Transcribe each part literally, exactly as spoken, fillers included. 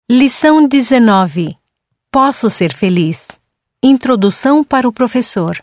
Lição dezenove. Posso ser feliz. Introdução para o professor.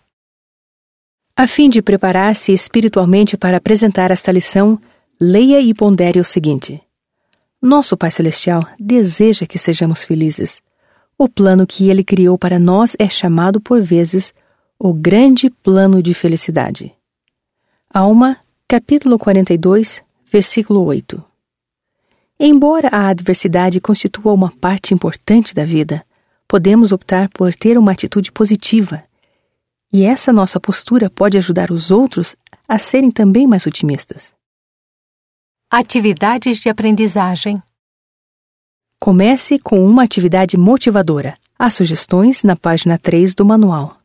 A fim de preparar-se espiritualmente para apresentar esta lição, leia e pondere o seguinte. Nosso Pai Celestial deseja que sejamos felizes. O plano que Ele criou para nós é chamado por vezes o grande plano de felicidade. Alma, capítulo quarenta e dois, versículo oito. Embora a adversidade constitua uma parte importante da vida, podemos optar por ter uma atitude positiva. E essa nossa postura pode ajudar os outros a serem também mais otimistas. Atividades de aprendizagem. Comece com uma atividade motivadora. Há sugestões na página três do manual.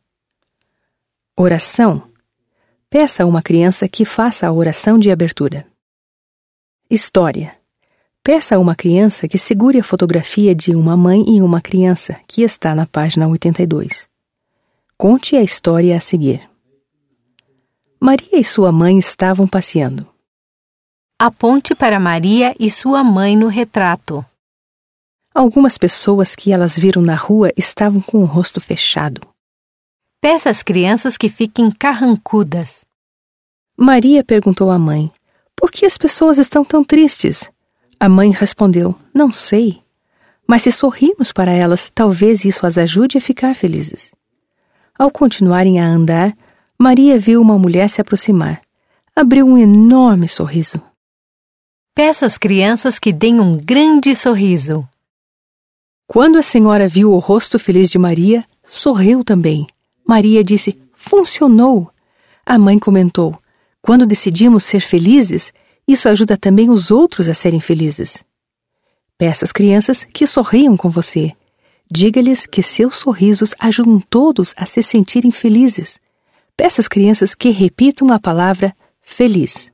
Oração. Peça a uma criança que faça a oração de abertura. História. Peça a uma criança que segure a fotografia de uma mãe e uma criança, que está na página oitenta e dois. Conte a história a seguir. Maria e sua mãe estavam passeando. Aponte para Maria e sua mãe no retrato. Algumas pessoas que elas viram na rua estavam com o rosto fechado. Peça às crianças que fiquem carrancudas. Maria perguntou à mãe, por que as pessoas estão tão tristes? A mãe respondeu, não sei, mas se sorrirmos para elas, talvez isso as ajude a ficar felizes. Ao continuarem a andar, Maria viu uma mulher se aproximar. Abriu um enorme sorriso. Peça às crianças que deem um grande sorriso. Quando a senhora viu o rosto feliz de Maria, sorriu também. Maria disse, funcionou. A mãe comentou, quando decidimos ser felizes, isso ajuda também os outros a serem felizes. Peça às crianças que sorriam com você. Diga-lhes que seus sorrisos ajudam todos a se sentirem felizes. Peça às crianças que repitam a palavra feliz.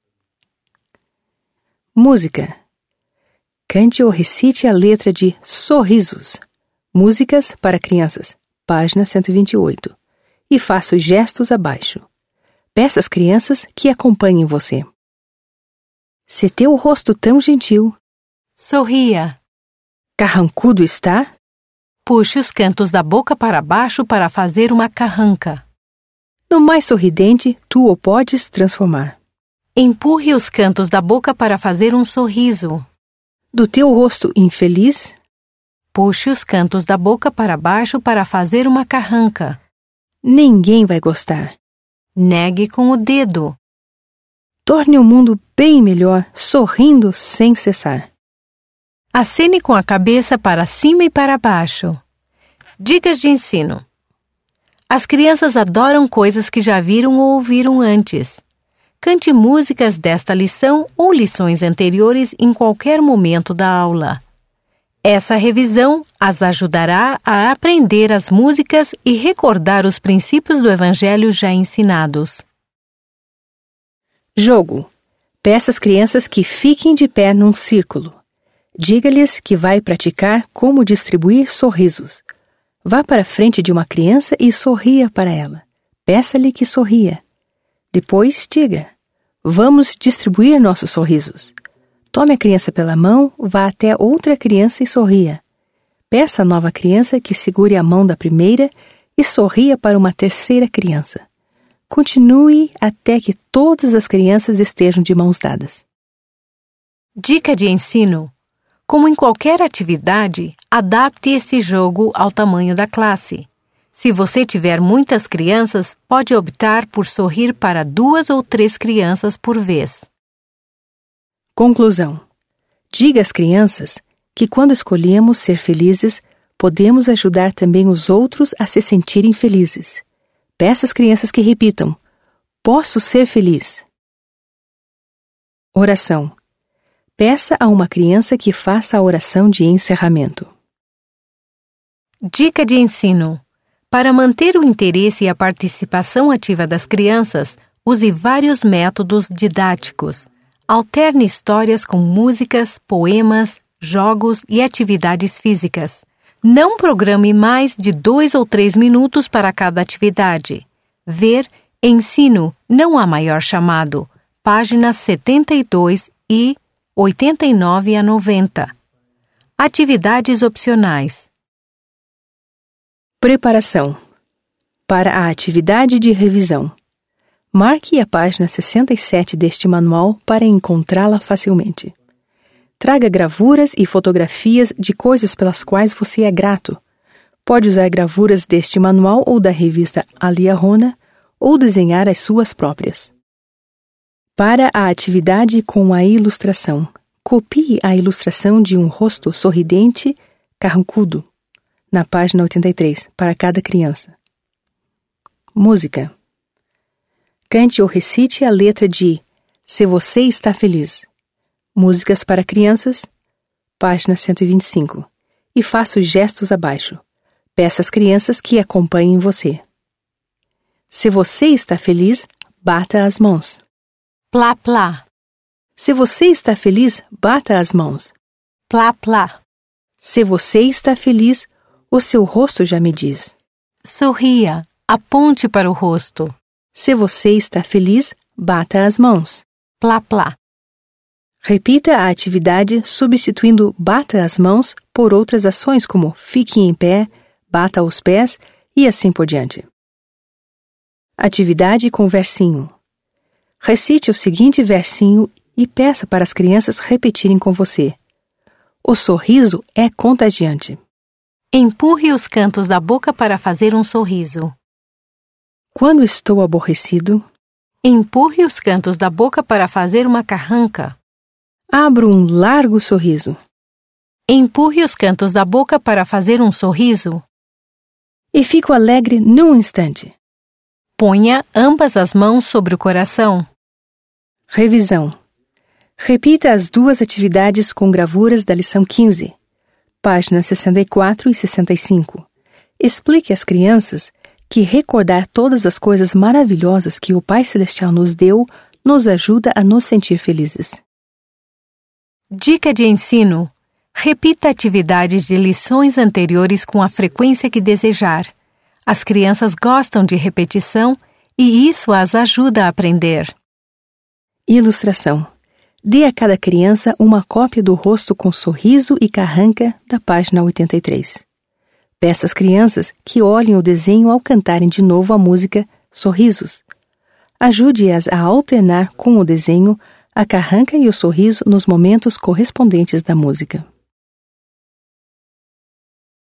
Música. Cante ou recite a letra de Sorrisos. Músicas para crianças, página cento e vinte e oito. E faça os gestos abaixo. Peça às crianças que acompanhem você. Se teu rosto tão gentil, sorria. Carrancudo está? Puxe os cantos da boca para baixo para fazer uma carranca. No mais sorridente, tu o podes transformar. Empurre os cantos da boca para fazer um sorriso. Do teu rosto infeliz, puxe os cantos da boca para baixo para fazer uma carranca. Ninguém vai gostar. Negue com o dedo. Torne o mundo bem melhor, sorrindo sem cessar. Acene com a cabeça para cima e para baixo. Dicas de ensino. As crianças adoram coisas que já viram ou ouviram antes. Cante músicas desta lição ou lições anteriores em qualquer momento da aula. Essa revisão as ajudará a aprender as músicas e recordar os princípios do Evangelho já ensinados. Jogo. Peça às crianças que fiquem de pé num círculo. Diga-lhes que vai praticar como distribuir sorrisos. Vá para a frente de uma criança e sorria para ela. Peça-lhe que sorria. Depois, diga, vamos distribuir nossos sorrisos. Tome a criança pela mão, vá até outra criança e sorria. Peça à nova criança que segure a mão da primeira e sorria para uma terceira criança. Continue até que todas as crianças estejam de mãos dadas. Dica de ensino. Como em qualquer atividade, adapte esse jogo ao tamanho da classe. Se você tiver muitas crianças, pode optar por sorrir para duas ou três crianças por vez. Conclusão. Diga às crianças que quando escolhemos ser felizes, podemos ajudar também os outros a se sentirem felizes. Peça às crianças que repitam, posso ser feliz. Oração. Peça a uma criança que faça a oração de encerramento. Dica de ensino. Para manter o interesse e a participação ativa das crianças, use vários métodos didáticos. Alterne histórias com músicas, poemas, jogos e atividades físicas. Não programe mais de dois ou três minutos para cada atividade. Ver Ensino, não há maior chamado. Páginas setenta e dois e oitenta e nove a noventa. Atividades opcionais. Preparação. Para a atividade de revisão, marque a página sessenta e sete deste manual para encontrá-la facilmente. Traga gravuras e fotografias de coisas pelas quais você é grato. Pode usar gravuras deste manual ou da revista Aliahona ou desenhar as suas próprias. Para a atividade com a ilustração, copie a ilustração de um rosto sorridente, carrancudo, na página oitenta e três, para cada criança. Música. Cante ou recite a letra de Se Você Está Feliz. Músicas para crianças, página cento e vinte e cinco. E faça os gestos abaixo. Peça às crianças que acompanhem você. Se você está feliz, bata as mãos. Plá, plá. Se você está feliz, bata as mãos. Plá, plá. Se você está feliz, o seu rosto já me diz. Sorria. Aponte para o rosto. Se você está feliz, bata as mãos. Plá, plá. Repita a atividade substituindo bata as mãos por outras ações como fique em pé, bata os pés e assim por diante. Atividade com versinho. Recite o seguinte versinho e peça para as crianças repetirem com você. O sorriso é contagiante. Empurre os cantos da boca para fazer um sorriso. Quando estou aborrecido, empurre os cantos da boca para fazer uma carranca. Abro um largo sorriso. Empurre os cantos da boca para fazer um sorriso. E fico alegre num instante. Ponha ambas as mãos sobre o coração. Revisão. Repita as duas atividades com gravuras da lição quinze, páginas sessenta e quatro e sessenta e cinco. Explique às crianças que recordar todas as coisas maravilhosas que o Pai Celestial nos deu nos ajuda a nos sentir felizes. Dica de ensino. Repita atividades de lições anteriores com a frequência que desejar. As crianças gostam de repetição e isso as ajuda a aprender. Ilustração. Dê a cada criança uma cópia do rosto com sorriso e carranca da página oitenta e três. Peça às crianças que olhem o desenho ao cantarem de novo a música Sorrisos. Ajude-as a alternar com o desenho a carranca e o sorriso nos momentos correspondentes da música.